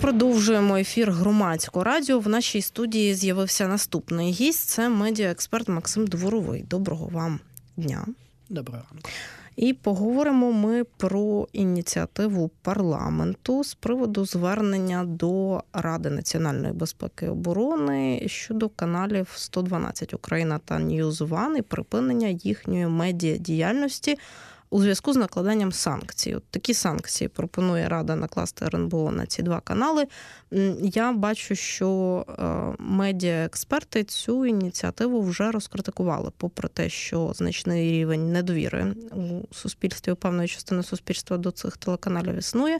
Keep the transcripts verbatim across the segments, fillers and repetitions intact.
Продовжуємо ефір Громадського радіо. В нашій студії з'явився наступний гість. Це медіаексперт Максим Дворовий. Доброго вам дня. Доброго ранку. І поговоримо ми про ініціативу парламенту з приводу звернення до Ради національної безпеки і оборони щодо каналів сто дванадцять Україна та Ньюз Ван і припинення їхньої медіадіяльності у зв'язку з накладанням санкцій. От такі санкції пропонує Рада накласти ер ен бе о на ці два канали. Я бачу, що медіаексперти цю ініціативу вже розкритикували, попри те, що значний рівень недовіри у суспільстві, у певної частини суспільства до цих телеканалів існує.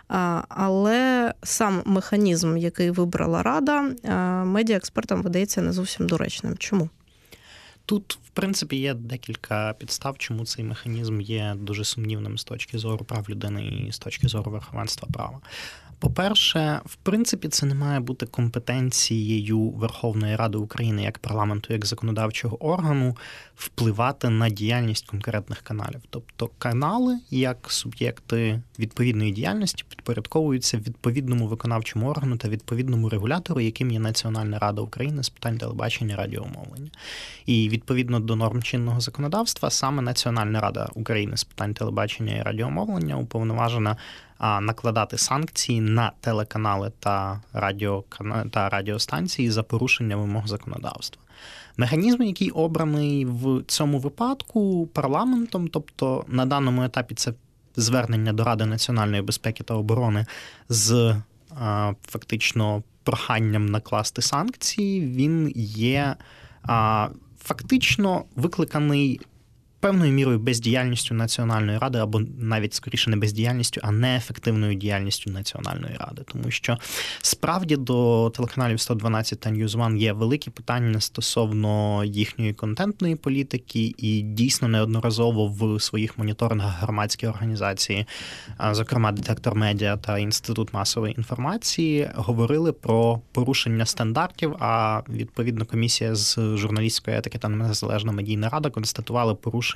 Але сам механізм, який вибрала Рада, медіаекспертам видається не зовсім доречним. Чому? Тут, в принципі, є декілька підстав, чому цей механізм є дуже сумнівним з точки зору прав людини і з точки зору верховенства права. По-перше, в принципі, це не має бути компетенцією Верховної Ради України як парламенту, як законодавчого органу впливати на діяльність конкретних каналів. Тобто канали, як суб'єкти відповідної діяльності, підпорядковуються відповідному виконавчому органу та відповідному регулятору, яким є Національна Рада України з питань телебачення і радіомовлення. І відповідно до норм чинного законодавства, саме Національна Рада України з питань телебачення і радіомовлення уповноважена накладати санкції на телеканали та, радіо, та радіостанції за порушення вимог законодавства. Механізм, який обраний в цьому випадку парламентом, тобто на даному етапі це звернення до Ради національної безпеки та оборони з а, фактично проханням накласти санкції, він є а, фактично викликаний певною мірою бездіяльністю Національної ради, або навіть, скоріше, не бездіяльністю, а неефективною діяльністю Національної ради. Тому що, справді, до телеканалів сто дванадцять та Ньюз Ван є великі питання стосовно їхньої контентної політики, і дійсно неодноразово в своїх моніторингах громадські організації, зокрема Детектор Медіа та Інститут масової інформації, говорили про порушення стандартів, а відповідно комісія з журналістської етики та Незалежна медійна рада констатували порушення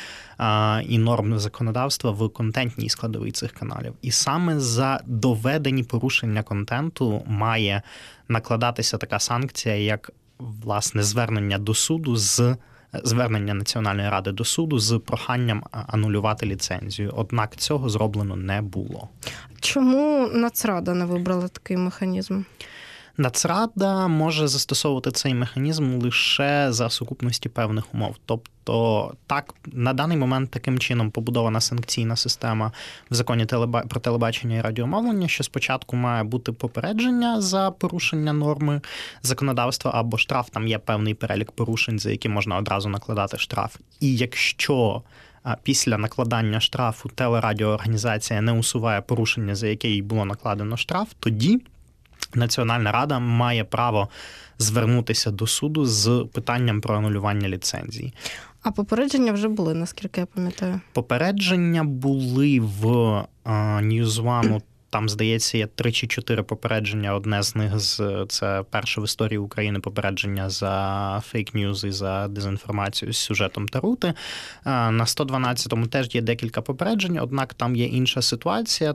і норм законодавства в контентній складовій цих каналів. І саме за доведені порушення контенту має накладатися така санкція, як, власне, звернення до суду з звернення Національної ради до суду з проханням анулювати ліцензію. Однак цього зроблено не було. Чому Нацрада не вибрала такий механізм? Нацрада може застосовувати цей механізм лише за сукупності певних умов. Тобто, так, на даний момент таким чином побудована санкційна система в законі про телебачення і радіомовлення, що спочатку має бути попередження за порушення норми законодавства або штраф, там є певний перелік порушень, за які можна одразу накладати штраф. І якщо після накладання штрафу телерадіоорганізація не усуває порушення, за яке їй було накладено штраф, тоді Національна рада має право звернутися до суду з питанням про анулювання ліцензії. А попередження вже були, наскільки я пам'ятаю? Попередження були в Ньюз Ван, там, здається, є три чи чотири попередження. Одне з них – це перше в історії України попередження за фейк-ньюз і за дезінформацію з сюжетом Тарути. На сто дванадцятому теж є декілька попереджень, однак там є інша ситуація.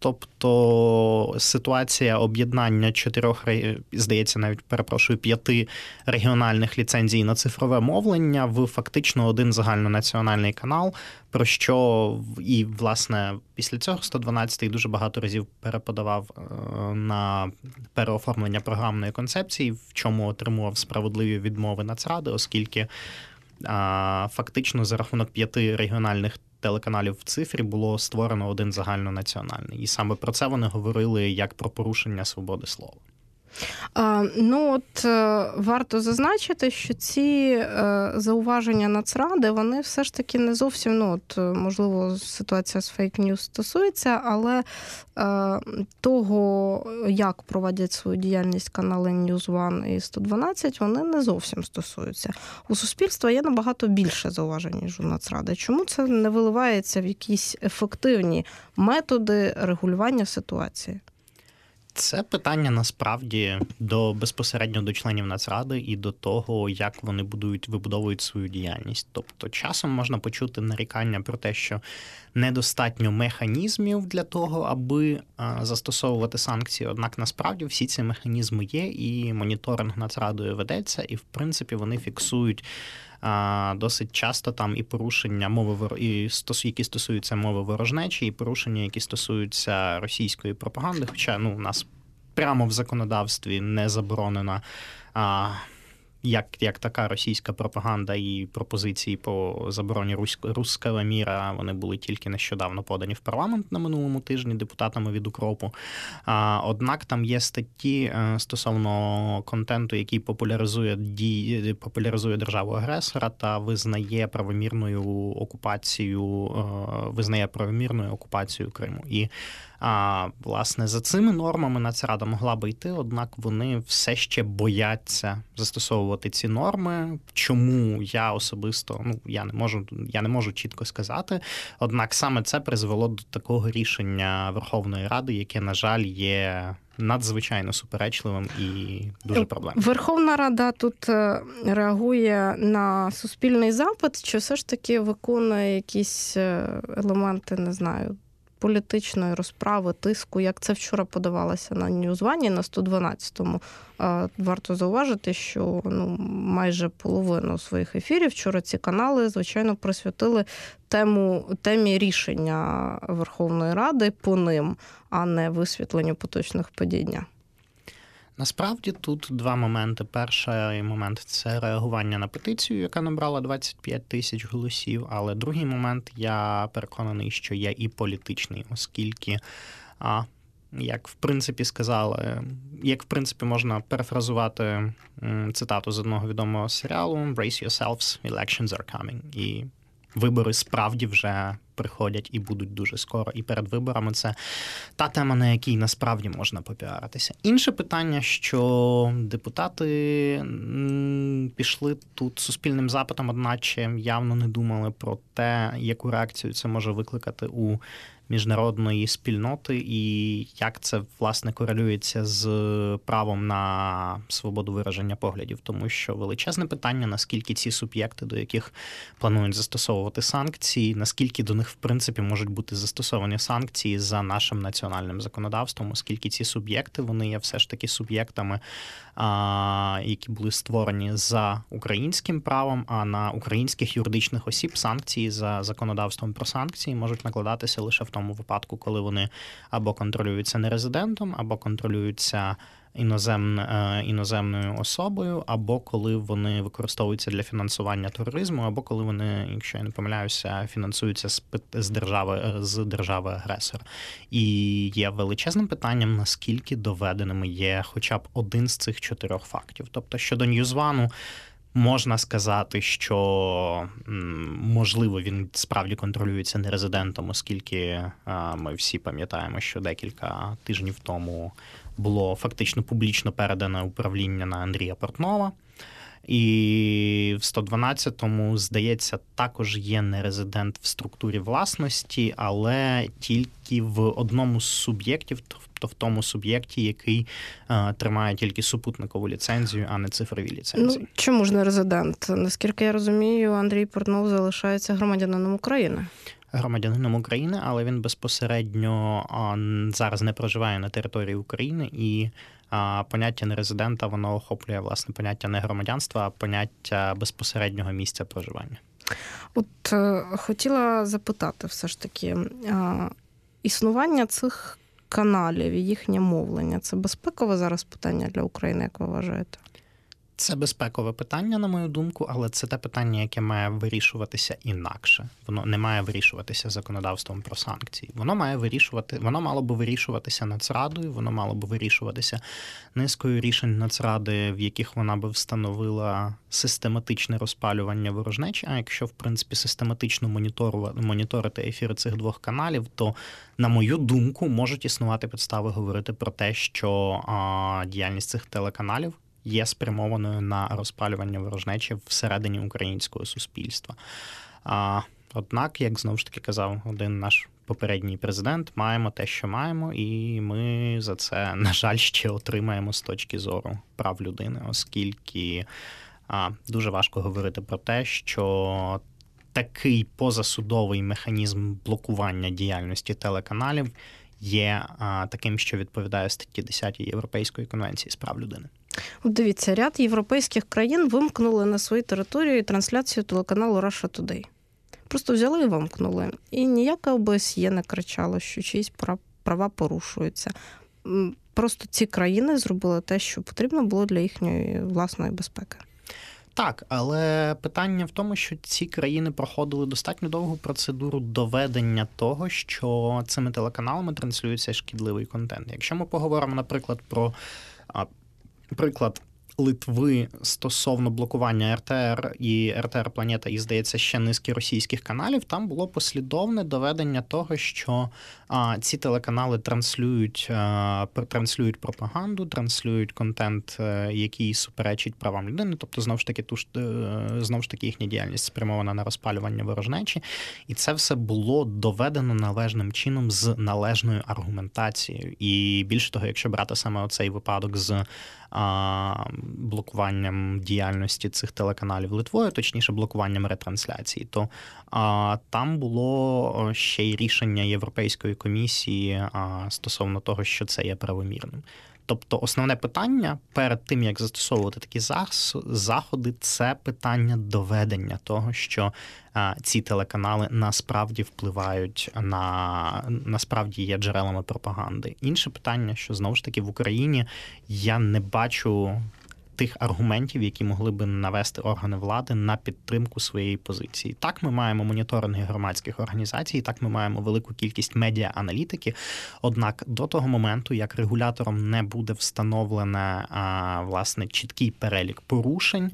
Тобто ситуація об'єднання чотирьох, здається, навіть, перепрошую, п'яти регіональних ліцензій на цифрове мовлення в фактично один загальнонаціональний канал, про що і, власне, після цього сто дванадцятий дуже багато разів переподавав на переоформлення програмної концепції, в чому отримував справедливі відмови Нацради, оскільки фактично за рахунок п'яти регіональних телеканалів в цифрі було створено один загальнонаціональний. І саме про це вони говорили як про порушення свободи слова. А, ну от варто зазначити, що ці зауваження Нацради, вони все ж таки не зовсім, ну от, можливо, ситуація з фейк-ньюс стосується, але е, того, як проводять свою діяльність канали Ньюз Ван і сто дванадцять, вони не зовсім стосуються. У суспільства є набагато більше зауважень, ніж у Нацради. Чому це не виливається в якісь ефективні методи регулювання ситуації? Це питання насправді до безпосередньо до членів Нацради і до того, як вони будують, вибудовують свою діяльність. Тобто часом можна почути нарікання про те, що недостатньо механізмів для того, аби застосовувати санкції. Однак насправді всі ці механізми є, і моніторинг Нацрадою ведеться, і в принципі вони фіксують досить часто там і порушення мови, і які стосуються мови ворожнечі, і порушення, які стосуються російської пропаганди. Хоча ну, у нас прямо в законодавстві не заборонена а, як, як така російська пропаганда і пропозиції по забороні руського міра, вони були тільки нещодавно подані в парламент на минулому тижні депутатами від УКРОПу. А, однак там є статті стосовно контенту, який популяризує дії, популяризує державу-агресора та визнає правомірною окупацію, визнає правомірною окупацію Криму. І А, власне, за цими нормами Нацрада могла би йти, однак вони все ще бояться застосовувати ці норми. Чому я особисто, ну, я не можу, я не можу чітко сказати, однак саме це призвело до такого рішення Верховної Ради, яке, на жаль, є надзвичайно суперечливим і дуже проблемним. Верховна Рада тут реагує на суспільний запит, чи все ж таки виконує якісь елементи, не знаю, політичної розправи, тиску, як це вчора подавалося на Ньюзвані, на сто дванадцятому. Варто зауважити, що ну, майже половину своїх ефірів вчора ці канали, звичайно, присвятили тему, темі рішення Верховної Ради по ним, а не висвітленню поточних подій дня. Насправді тут два моменти. Перший момент – це реагування на петицію, яка набрала двадцять п'ять тисяч голосів, але другий момент, я переконаний, що є і політичний, оскільки, а, як в принципі сказали, як в принципі можна перефразувати цитату з одного відомого серіалу «Brace yourselves, elections are coming». І вибори справді вже приходять і будуть дуже скоро. І перед виборами це та тема, на якій насправді можна попіаритися. Інше питання, що депутати пішли тут суспільним запитом, одначе явно не думали про те, яку реакцію це може викликати у міжнародної спільноти і як це, власне, корелюється з правом на свободу вираження поглядів. Тому що величезне питання, наскільки ці суб'єкти, до яких планують застосовувати санкції, наскільки до них, в принципі, можуть бути застосовані санкції за нашим національним законодавством, оскільки ці суб'єкти, вони є все ж таки суб'єктами, які були створені за українським правом, а на українських юридичних осіб санкції за законодавством про санкції можуть накладатися лише в тому випадку, коли вони або контролюються нерезидентом, або контролюються інозем, іноземною особою, або коли вони використовуються для фінансування тероризму, або коли вони, якщо я не помиляюся, фінансуються з, з держави, з держави-агресора. І є величезним питанням, наскільки доведеними є хоча б один з цих чотирьох фактів. Тобто щодо Ньюзвану, можна сказати, що, можливо, він справді контролюється нерезидентом, оскільки ми всі пам'ятаємо, що декілька тижнів тому було фактично публічно передане управління на Андрія Портнова. І в сто дванадцятому, здається, також є нерезидент в структурі власності, але тільки в одному з суб'єктів, тобто в тому суб'єкті, який е, тримає тільки супутникову ліцензію, а не цифрові ліцензії. Ну, чому ж не резидент? Наскільки я розумію, Андрій Портнов залишається громадянином України. Громадянином України, але він безпосередньо а, зараз не проживає на території України, і а, поняття нерезидента, воно охоплює, власне, поняття не громадянства, а поняття безпосереднього місця проживання. От е, хотіла запитати все ж таки, е, існування цих каналів і їхнє мовлення – це безпекове зараз питання для України, як ви вважаєте? Це безпекове питання, на мою думку, але це те питання, яке має вирішуватися інакше. Воно не має вирішуватися законодавством про санкції. Воно має вирішувати, воно мало би вирішуватися Нацрадою, воно мало би вирішуватися низкою рішень Нацради, в яких вона би встановила систематичне розпалювання ворожнечі. А якщо, в принципі, систематично моніторити ефіри цих двох каналів, то, на мою думку, можуть існувати підстави говорити про те, що а, діяльність цих телеканалів є спрямованою на розпалювання ворожнечі всередині українського суспільства. А, Однак, як знову ж таки казав один наш попередній президент, маємо те, що маємо, і ми за це, на жаль, ще отримаємо з точки зору прав людини, оскільки а, дуже важко говорити про те, що такий позасудовий механізм блокування діяльності телеканалів є а, таким, що відповідає статті десять Європейської конвенції з прав людини. Дивіться, ряд європейських країн вимкнули на своїй території трансляцію телеканалу Russia Today. Просто взяли і вимкнули. І ніяка ОБСЄ не кричала, що чиїсь права порушуються. Просто ці країни зробили те, що потрібно було для їхньої власної безпеки. Так, але питання в тому, що ці країни проходили достатньо довгу процедуру доведення того, що цими телеканалами транслюється шкідливий контент. Якщо ми поговоримо, наприклад, про а, приклад Литви стосовно блокування ер те ер і ер те ер Планета, і, здається, ще низки російських каналів, там було послідовне доведення того, що а, ці телеканали транслюють, а, транслюють пропаганду, транслюють контент, який суперечить правам людини, тобто, знову ж таки, ту ж, знову ж таки, їхня діяльність спрямована на розпалювання ворожнечі, і це все було доведено належним чином з належною аргументацією. І більше того, якщо брати саме оцей випадок з а, блокуванням діяльності цих телеканалів Литвою, точніше блокуванням ретрансляції, то а, там було ще й рішення Європейської комісії а, стосовно того, що це є правомірним. Тобто основне питання перед тим, як застосовувати такі заходи, це питання доведення того, що а, ці телеканали насправді впливають на, насправді є джерелами пропаганди. Інше питання, що знову ж таки в Україні я не бачу тих аргументів, які могли би навести органи влади на підтримку своєї позиції. Так, ми маємо моніторинги громадських організацій, так ми маємо велику кількість медіа-аналітики, однак до того моменту, як регулятором не буде встановлене, власне, чіткий перелік порушень,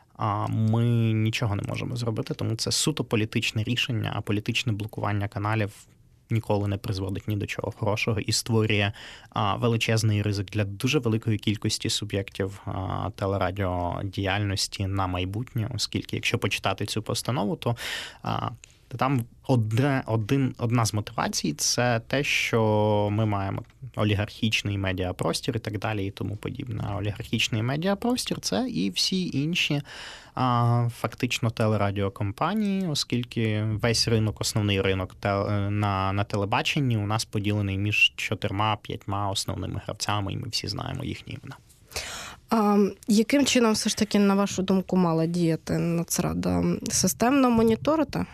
ми нічого не можемо зробити, тому це суто політичне рішення, а політичне блокування каналів ніколи не призводить ні до чого хорошого і створює а, величезний ризик для дуже великої кількості суб'єктів а, телерадіодіяльності на майбутнє, оскільки, якщо почитати цю постанову, то а, там одне, один, одна з мотивацій – це те, що ми маємо олігархічний медіапростір і так далі і тому подібне. А олігархічний медіапростір – це і всі інші а, фактично телерадіокомпанії, оскільки весь ринок, основний ринок те, на, на телебаченні у нас поділений між чотирма-п'ятьма основними гравцями, і ми всі знаємо їхні імена. А яким чином все ж таки, на вашу думку, мала діяти Нацрада? Системно моніторити?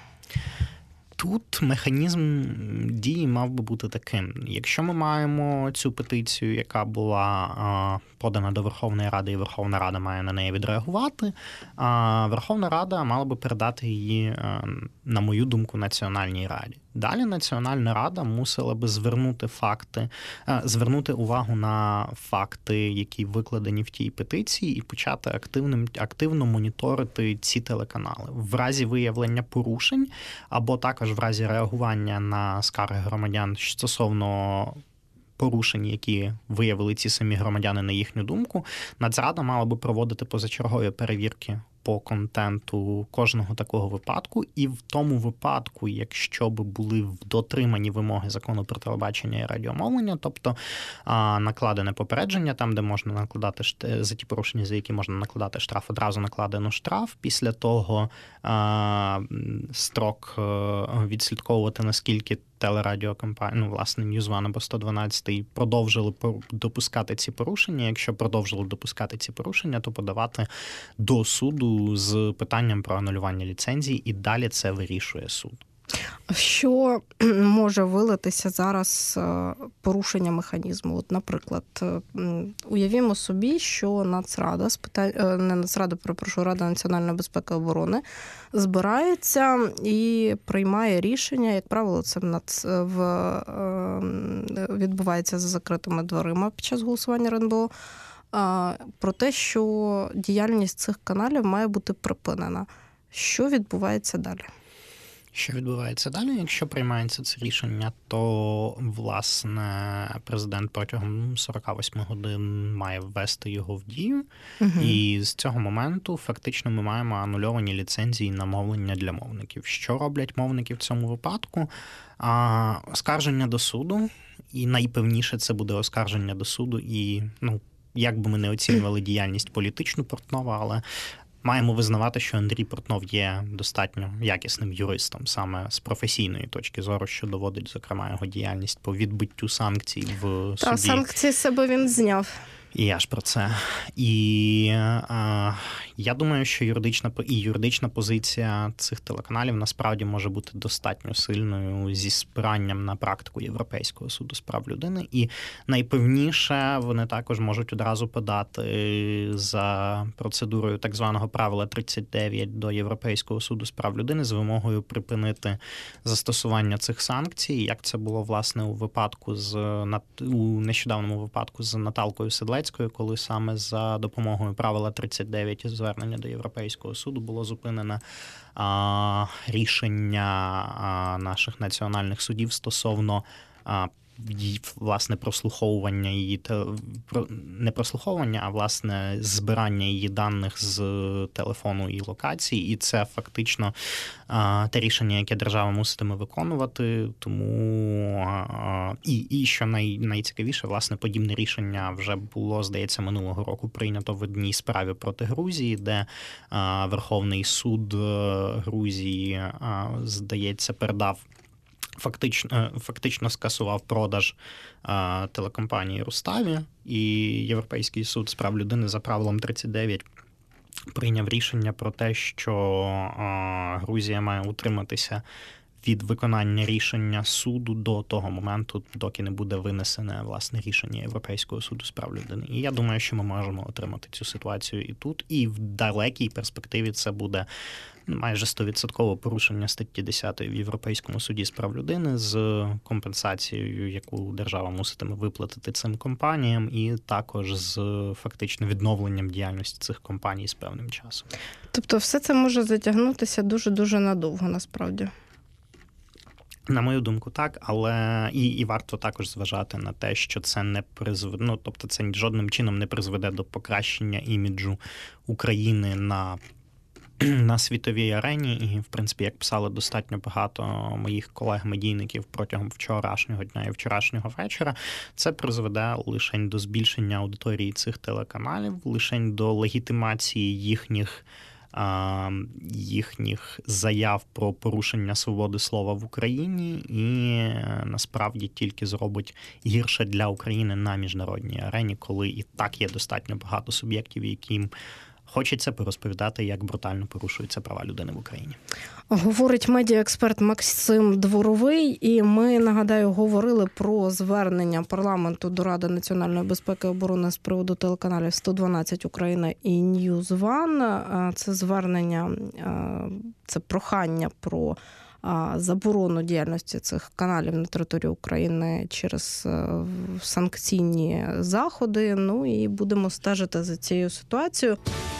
Тут механізм дії мав би бути таким. Якщо ми маємо цю петицію, яка була подана до Верховної Ради, і Верховна Рада має на неї відреагувати, Верховна Рада мала би передати її, на мою думку, Національній Раді. Далі Національна Рада мусила би звернути факти, звернути увагу на факти, які викладені в тій петиції, і почати активним, активно моніторити ці телеканали. В разі виявлення порушень, або також в разі реагування на скарги громадян стосовно порушень, які виявили ці самі громадяни на їхню думку, Нацрада мала би проводити позачергові перевірки по контенту кожного такого випадку, і в тому випадку, якщо б були дотримані вимоги закону про телебачення і радіомовлення, тобто а, накладене попередження, там, де можна накладати за ті порушення, за які можна накладати штраф, одразу накладено штраф, після того а, строк відслідковувати, наскільки телерадіокомпанії, ну, власне, Ньюзван або сто дванадцять продовжили допускати ці порушення. Якщо продовжили допускати ці порушення, то подавати до суду з питанням про анулювання ліцензії, і далі це вирішує суд. Що може вилитися зараз порушення механізму? От, наприклад, уявімо собі, що Нацрада, не Нацрада, перепрошую, Рада національної безпеки і оборони збирається і приймає рішення, як правило, це в, відбувається за закритими дверима під час голосування РНБО, про те, що діяльність цих каналів має бути припинена. Що відбувається далі? Що відбувається далі? Якщо приймається це рішення, то, власне, президент протягом сорок вісім годин має ввести його в дію. Угу. І з цього моменту фактично ми маємо анульовані ліцензії на мовлення для мовників. Що роблять мовники в цьому випадку? А, оскарження до суду. І найпевніше це буде оскарження до суду. І, ну, як би ми не оцінювали діяльність політичну Портнова, але маємо визнавати, що Андрій Портнов є достатньо якісним юристом саме з професійної точки зору, що доводить, зокрема, його діяльність по відбиттю санкцій в суді. Та санкції з себе він зняв. І я ж про це. І а, я думаю, що юридична і юридична позиція цих телеканалів насправді може бути достатньо сильною зі спиранням на практику Європейського суду з прав людини. І найпевніше вони також можуть одразу подати за процедурою так званого правила тридцять дев'ять до Європейського суду з прав людини з вимогою припинити застосування цих санкцій, як це було, власне, у випадку з у нещодавному випадку з Наталкою Седлецькою, коли саме за допомогою правила тридцять дев'ять і звернення до Європейського суду було зупинено а, рішення а, наших національних судів стосовно а, її, власне, прослуховування її, не прослуховування, а, власне, збирання її даних з телефону і локації. І це фактично а, те рішення, яке держава муситиме виконувати. Тому а, і, і що най, найцікавіше, власне, подібне рішення вже було, здається, минулого року прийнято в одній справі проти Грузії, де а, Верховний суд Грузії, а, здається, передав Фактично, фактично скасував продаж а, телекомпанії Руставі, і Європейський суд з прав людини за правилом тридцять дев'ять прийняв рішення про те, що а, Грузія має утриматися від виконання рішення суду до того моменту, доки не буде винесене, власне, рішення Європейського суду з прав людини. І я думаю, що ми можемо отримати цю ситуацію і тут, і в далекій перспективі це буде майже сто відсотків порушення статті десятої в Європейському суді з прав людини з компенсацією, яку держава муситиме виплатити цим компаніям, і також з фактично відновленням діяльності цих компаній з певним часом. Тобто все це може затягнутися дуже-дуже надовго, насправді? На мою думку, так, але і, і варто також зважати на те, що це не призведе, ну, тобто це жодним чином не призведе до покращення іміджу України на на світовій арені, і, в принципі, як писали достатньо багато моїх колег-медійників протягом вчорашнього дня і вчорашнього вечора, це призведе лише до збільшення аудиторії цих телеканалів, лише до легітимації їхніх їхніх заяв про порушення свободи слова в Україні і насправді тільки зробить гірше для України на міжнародній арені, коли і так є достатньо багато суб'єктів, яким хочеться порозповідати, як брутально порушуються права людини в Україні. Говорить медіаексперт Максим Дворовий, і ми, нагадаю, говорили про звернення парламенту до Ради національної безпеки і оборони з приводу телеканалів сто дванадцять Україна і Ньюз Ван. Це звернення, це прохання про заборону діяльності цих каналів на території України через санкційні заходи. Ну і будемо стежити за цією ситуацією.